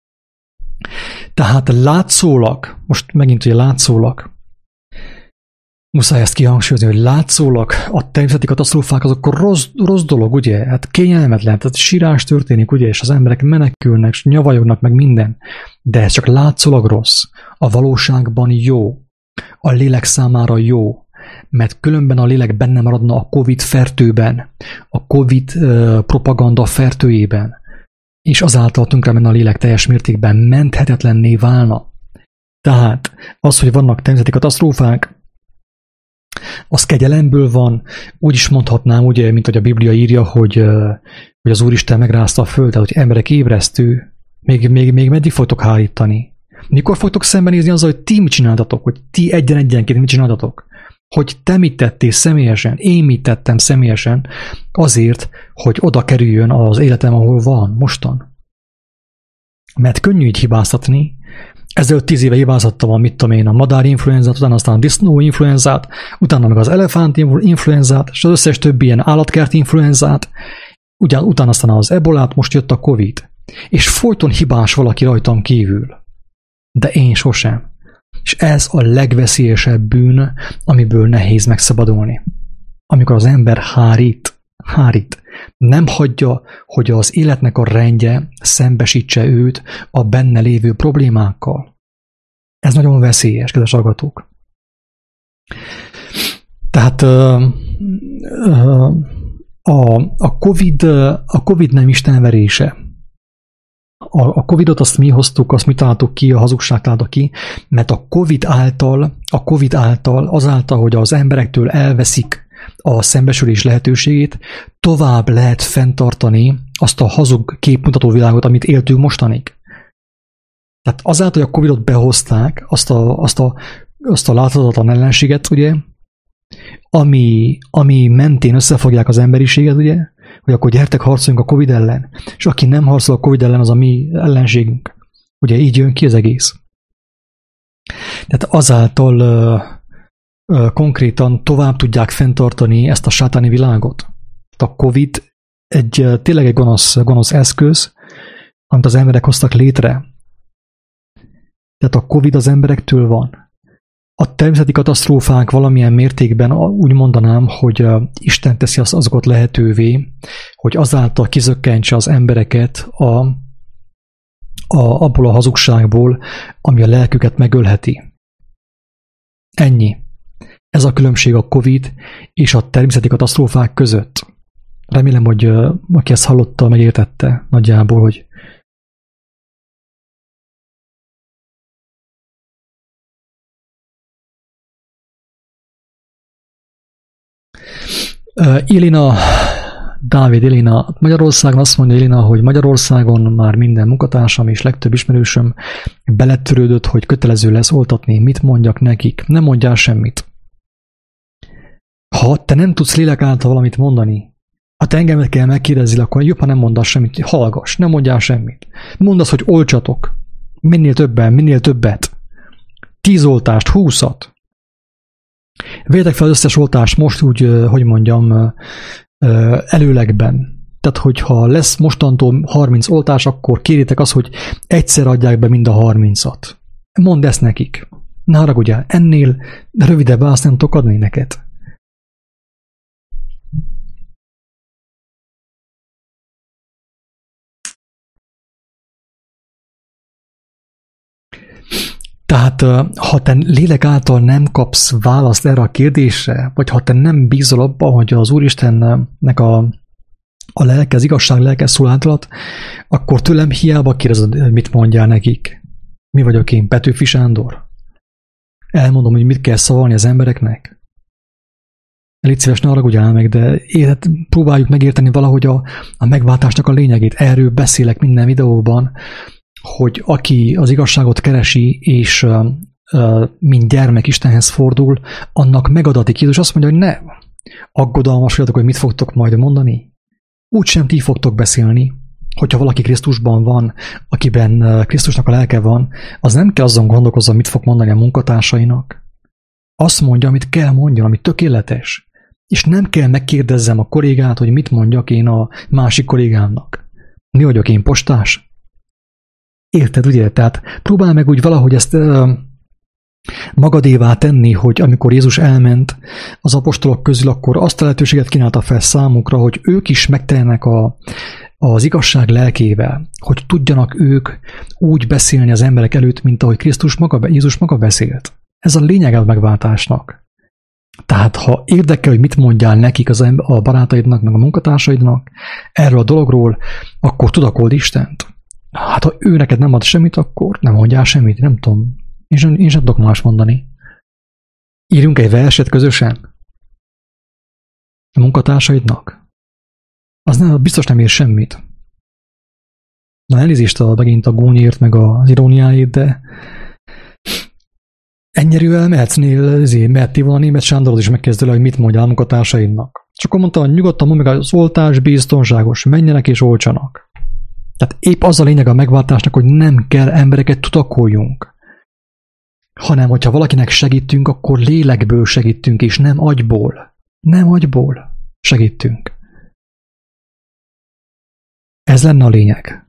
[SPEAKER 1] Tehát látszólag, most megint ugye látszólag, muszáj ezt kihangsúlyozni, hogy látszólag a természeti katasztrófák azok rossz, rossz dolog, ugye? Hát kényelmetlen, tehát sírás történik, ugye? És az emberek menekülnek, és nyavajognak meg minden. De ez csak látszólag rossz. A valóságban jó. A lélek számára jó. Mert különben a lélek benne maradna a Covid fertőben, a Covid uh, propaganda fertőjében. és azáltal tönkre menne a lélek teljes mértékben, menthetetlenné válna. Tehát az, hogy vannak természeti katasztrófák, az kegyelemből van, úgy is mondhatnám, ugye, mint hogy a Biblia írja, hogy, hogy az Úristen megrázta a földet, hogy emberek ébresztő, még, még, még meddig fogtok hárítani? Mikor fogtok szembenézni azzal, hogy ti mit csináltatok, hogy ti egyen-egyenként mit csináltatok? Hogy te mit tettél személyesen, én mit tettem személyesen azért, hogy oda kerüljön az életem, ahol van mostan. Mert könnyű így hibáztatni. Ezelőtt tíz éve hibáztattam a, mit tudom én, a madárinfluenzát, utána aztán a disznóinfluenzát, utána meg az elefántinfluenzát, és az összes többi ilyen állatkert influenzát, ugyan, utána aztán az ebolát, most jött a Covid. És folyton hibás valaki rajtam kívül. De én sosem. És ez a legveszélyesebb bűn, amiből nehéz megszabadulni. Amikor az ember hárít, hárít, nem hagyja, hogy az életnek a rendje szembesítse őt a benne lévő problémákkal. Ez nagyon veszélyes, kedves hallgatók. Tehát a, a, COVID, a COVID nem istenverése. A, a Covidot azt mi hoztuk, azt mi találtuk ki, a hazugság találta ki, mert a Covid által, a Covid által, azáltal, hogy az emberektől elveszik a szembesülés lehetőségét, tovább lehet fenntartani azt a hazug képmutató világot, amit éltünk mostanig. Tehát azáltal, hogy a Covidot behozták, azt a, azt a, azt a láthatatlan ellenséget, ugye, ami, ami mentén összefogják az emberiséget, ugye, hogy akkor gyertek, harcoljunk a Covid ellen, és aki nem harcol a Covid ellen, az a mi ellenségünk. Ugye így jön ki az egész. Tehát azáltal uh, uh, konkrétan tovább tudják fenntartani ezt a sátáni világot. Tehát a Covid egy, uh, tényleg egy gonosz, gonosz eszköz, amit az emberek hoztak létre. Tehát a Covid az emberektől van. A természeti katasztrófák valamilyen mértékben úgy mondanám, hogy Isten teszi az azokat lehetővé, hogy azáltal kizökkentse az embereket a, a, abból a hazugságból, ami a lelküket megölheti. Ennyi. Ez a különbség a Covid és a természeti katasztrófák között. Remélem, hogy aki ezt hallotta, megértette nagyjából, hogy Uh, Ilina, Dávid Ilina, Magyarországon azt mondja Ilina, hogy Magyarországon már minden munkatársam és legtöbb ismerősöm beletörődött, hogy kötelező lesz oltatni. Mit mondjak nekik? Nem mondjál semmit. Ha te nem tudsz lélek által valamit mondani, ha te engemet kell megkérdezzél, akkor jobb, ha nem mondasz semmit. Hallgass, nem mondjál semmit. Mondd azt, hogy oltsatok. Minél többen, minél többet. Tíz oltást, húszat. Vegyetek fel az összes oltást most úgy, hogy mondjam, előlegben. Tehát, hogyha lesz mostantól harminc oltás, akkor kérjétek azt, hogy egyszer adják be mind a harmincat. Mondd ezt nekik. Ne haragudjál, ennél rövidebb választ nem tudok adni neked. Tehát, ha te lélek által nem kapsz választ erre a kérdésre, vagy ha te nem bízol abban, hogy az Úristennek a, a lelke, az igazság lelke szól általat, akkor tőlem hiába kérdezed, mit mondjál nekik. Mi vagyok én, Petőfi Sándor? Elmondom, hogy mit kell szavalni az embereknek. Légy szíves, ne haragudjál meg, de élet, próbáljuk megérteni valahogy a, a megváltásnak a lényegét. Erről beszélek minden videóban, hogy aki az igazságot keresi, és uh, uh, mint gyermek Istenhez fordul, annak megadatik Jézus. Azt mondja, hogy ne, aggodalmasodjatok, hogy mit fogtok majd mondani. Úgysem ti fogtok beszélni, hogyha valaki Krisztusban van, akiben uh, Krisztusnak a lelke van, az nem kell azon gondolkozzon, mit fog mondani a munkatársainak. Azt mondja, amit kell mondjon, ami tökéletes. És nem kell megkérdezzem a kollégát, hogy mit mondjak én a másik kollégámnak. Mi vagyok én, postás? Érted, ugye? Tehát próbálj meg úgy valahogy ezt uh, magadévá tenni, hogy amikor Jézus elment az apostolok közül, akkor azt a lehetőséget kínálta fel számukra, hogy ők is megteljenek a, az igazság lelkével, hogy tudjanak ők úgy beszélni az emberek előtt, mint ahogy Krisztus maga, Jézus maga beszélt. Ez a lényeg a megváltásnak. Tehát ha érdekel, hogy mit mondjál nekik az ember, a barátaidnak, meg a munkatársaidnak erről a dologról, akkor tudakold Istent. Hát ha ő neked nem ad semmit, akkor nem mondjál semmit, nem tudom. Én sem, én sem tudok más mondani. Írjunk egy verset közösen a munkatársaidnak. Az nem, biztos nem ér semmit. Na elnézést a, megint a gúnyért, meg az iróniáért, de ennyire mehetnél, mehettél volna a német Sándorod is megkezdő le, hogy mit mondjál a munkatársaidnak. És akkor mondta, hogy nyugodtan mondd meg, az oltás biztonságos, menjenek és oltsanak. Tehát épp az a lényeg a megváltásnak, hogy nem kell embereket tudakoljunk, hanem hogyha valakinek segítünk, akkor lélekből segítünk, és nem agyból. Nem agyból segítünk. Ez lenne a lényeg.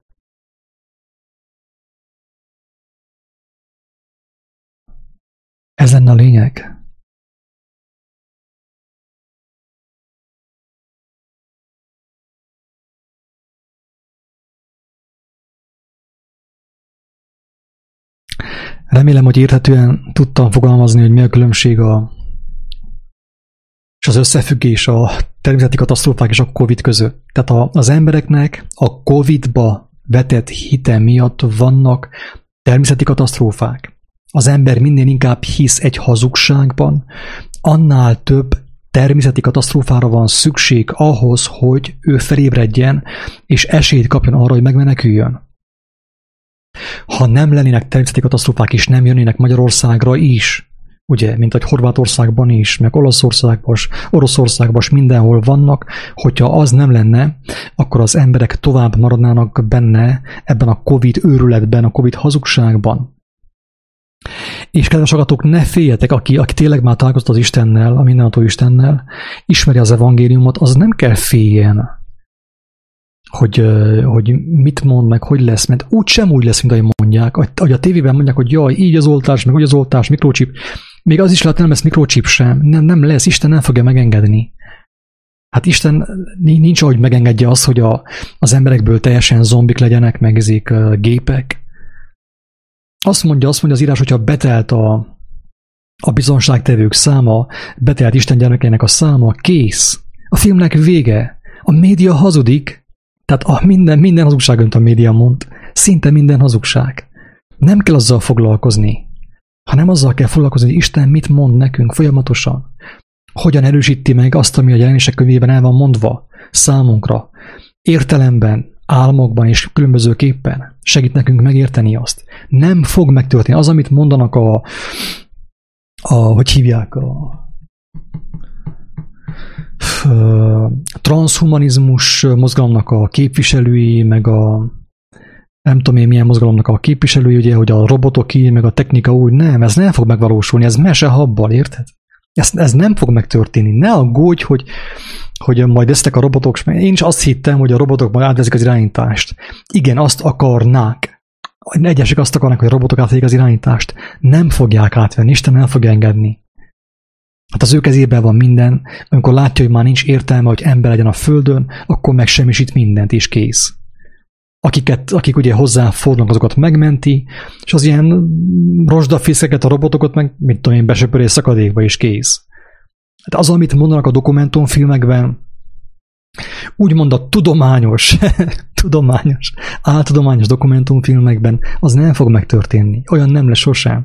[SPEAKER 1] Ez lenne a lényeg. Remélem, hogy érthetően tudtam fogalmazni, hogy mi a különbség a, és az összefüggés a természeti katasztrófák és a Covid között. Tehát a, az embereknek a Covidba vetett hite miatt vannak természeti katasztrófák. Az ember minél inkább hisz egy hazugságban, annál több természeti katasztrófára van szükség ahhoz, hogy ő felébredjen, és esélyt kapjon arra, hogy megmeneküljön. Ha nem lennének természeti katasztrófák, és nem jönnének Magyarországra is, ugye, mint hogy Horvátországban is, meg Olaszországban, Oroszországban is mindenhol vannak, hogyha az nem lenne, akkor az emberek tovább maradnának benne ebben a Covid őrületben, a Covid hazugságban. És kedves hallgatók, ne féljetek, aki, aki tényleg már találkozott az Istennel, a mindenható Istennel, ismeri az evangéliumot, az nem kell féljen, hogy, hogy mit mond, meg hogy lesz, mert úgy sem úgy lesz, mint ahogy mondják. Ahogy a tévében mondják, hogy jaj, így az oltás, meg úgy az oltás, mikrochip, még az is lehet, nem lesz mikrochip sem, nem, nem lesz, Isten nem fogja megengedni. Hát Isten nincs, ahogy megengedje azt, hogy a, az emberekből teljesen zombik legyenek, meg ezek uh, gépek. Azt mondja, azt mondja az írás, hogyha betelt a, a bizonságtevők száma, betelt Isten gyermekeinek a száma, kész. A filmnek vége. A média hazudik, tehát a minden, minden hazugság, amit a média mond, szinte minden hazugság. Nem kell azzal foglalkozni, hanem azzal kell foglalkozni, hogy Isten mit mond nekünk folyamatosan. Hogyan erősíti meg azt, ami a Jelenések könyvében el van mondva számunkra. Értelemben, álmokban és különbözőképpen segít nekünk megérteni azt. Nem fog megtörténni. Az, amit mondanak a, a hogy hívják, a, a transhumanizmus mozgalomnak a képviselői, meg a nem tudom én milyen mozgalomnak a képviselői, ugye, hogy a robotok így, meg a technika úgy, nem, ez nem fog megvalósulni, ez mesehabbal, érted? Ez, ez nem fog megtörténni. Ne aggódj, hogy, hogy majd lesznek a robotok, én is azt hittem, hogy a robotok majd átvezik az irányítást. Igen, azt akarnák. Egyesek azt akarnak, hogy a robotok átvegyék az irányítást. Nem fogják átvenni, Isten nem fogja engedni. Hát az ő kezében van minden, amikor látja, hogy már nincs értelme, hogy ember legyen a földön, akkor megsemmisít mindent, és kész. Akiket, akik ugye hozzáfordulnak, azokat megmenti, és az ilyen rozsdafészeket, a robotokat meg, mit tudom én, besöpörés szakadékba, és kész. Hát az, amit mondanak a dokumentumfilmekben, úgymond a tudományos, tudományos, áltudományos dokumentumfilmekben, az nem fog megtörténni. Olyan nem lesz sosem.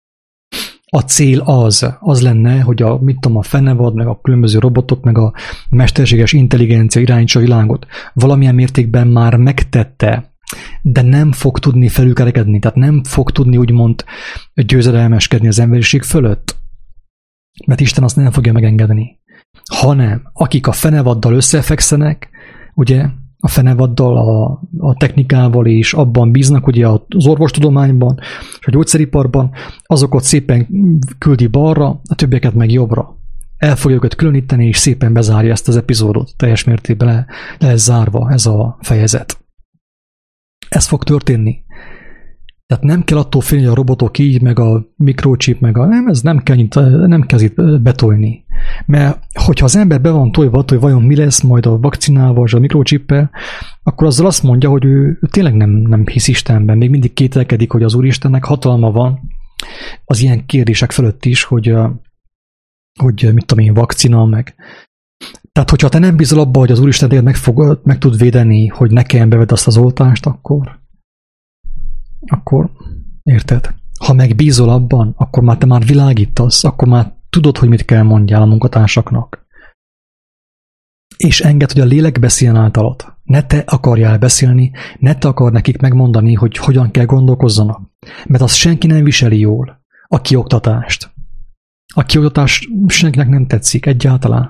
[SPEAKER 1] A cél az, az lenne, hogy a, mit tudom, a fenevad, meg a különböző robotok, meg a mesterséges intelligencia irányítsa a világot. Valamilyen mértékben már megtette, de nem fog tudni felülkerekedni, tehát nem fog tudni úgymond győzedelmeskedni az emberiség fölött. Mert Isten azt nem fogja megengedni. Hanem, akik a fenevaddal összefekszenek, ugye, a fenevaddal, a, a technikával és abban bíznak, ugye az orvostudományban és a gyógyszeriparban, azokat szépen küldi balra, a többieket meg jobbra. El fogja őket különíteni, és szépen bezárja ezt az epizódot. Teljes mértékben le, le lesz zárva ez a fejezet. Ez fog történni. Tehát nem kell attól félni, hogy a robotok így, meg a mikrochip, meg a... Nem, ez nem kell, nem kell itt betolni. Mert hogyha az ember be van tojva, hogy vajon mi lesz majd a vakcinával, és a mikrochippel, akkor azzal azt mondja, hogy ő, ő tényleg nem, nem hisz Istenben. Még mindig kételkedik, hogy az Úristennek hatalma van az ilyen kérdések fölött is, hogy, hogy mit tudom én, vakcina, meg. Tehát, hogyha te nem bízol abba, hogy az Úristen téged meg, fog, meg tud védeni, hogy ne kelljen bevedd azt az oltást, akkor, akkor érted? Ha meg bízol abban, akkor már te már világítasz, akkor már tudod, hogy mit kell mondjál a munkatársaknak. És engedd, hogy a lélek beszéljen általad. Ne te akarjál beszélni, ne te akar nekik megmondani, hogy hogyan kell gondolkozzanak. Mert azt senki nem viseli jól, a kioktatást. A kioktatás senkinek nem tetszik egyáltalán.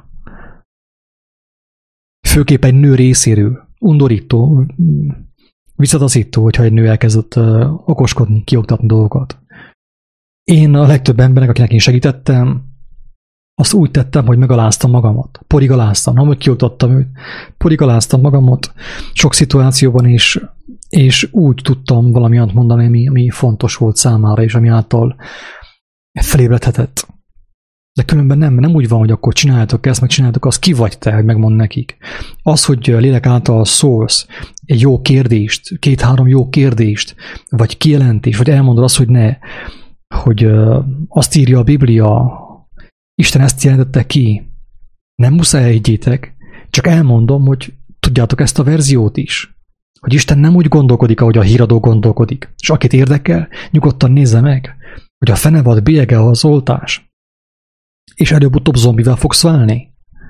[SPEAKER 1] Főképp egy nő részéről. Undorító, visszataszító, hogyha egy nő elkezdett uh, okoskodni, kioktatni dolgokat. Én a legtöbb embernek, akinek én segítettem, azt úgy tettem, hogy megaláztam magamat. Porigaláztam, nem, hogy kioktattam őt. Porigaláztam magamat sok szituációban, és, és úgy tudtam valamilyen mondani, ami, ami fontos volt számára, és ami által felébredhetett. De különben nem, nem úgy van, hogy akkor csináljátok ezt, meg csináljátok azt, ki vagy te, hogy megmond nekik. Az, hogy a lélek által szólsz egy jó kérdést, két-három jó kérdést, vagy kijelentés, vagy elmondod azt, hogy ne, hogy azt írja a Biblia, Isten ezt jelentette ki. Nem muszáj higgyétek, csak elmondom, hogy tudjátok ezt a verziót is. Hogy Isten nem úgy gondolkodik, ahogy a híradó gondolkodik. És akit érdekel, nyugodtan nézze meg, hogy a fenevad bélyege az oltás. És előbb-utóbb zombivel fogsz válni.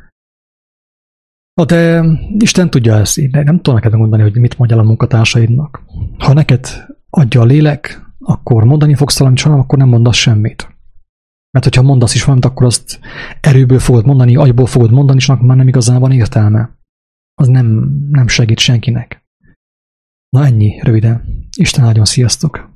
[SPEAKER 1] Na de Isten tudja ezt, én nem tudom neked mondani, hogy mit mondjál a munkatársaidnak. Ha neked adja a lélek, akkor mondani fogsz valamit, ha nem, akkor nem mondasz semmit. Mert hogyha mondasz is valamit, akkor azt erőből fogod mondani, agyból fogod mondani, és akkor már nem igazán van értelme. Az nem, nem segít senkinek. Na ennyi, röviden. Isten áldjon, sziasztok!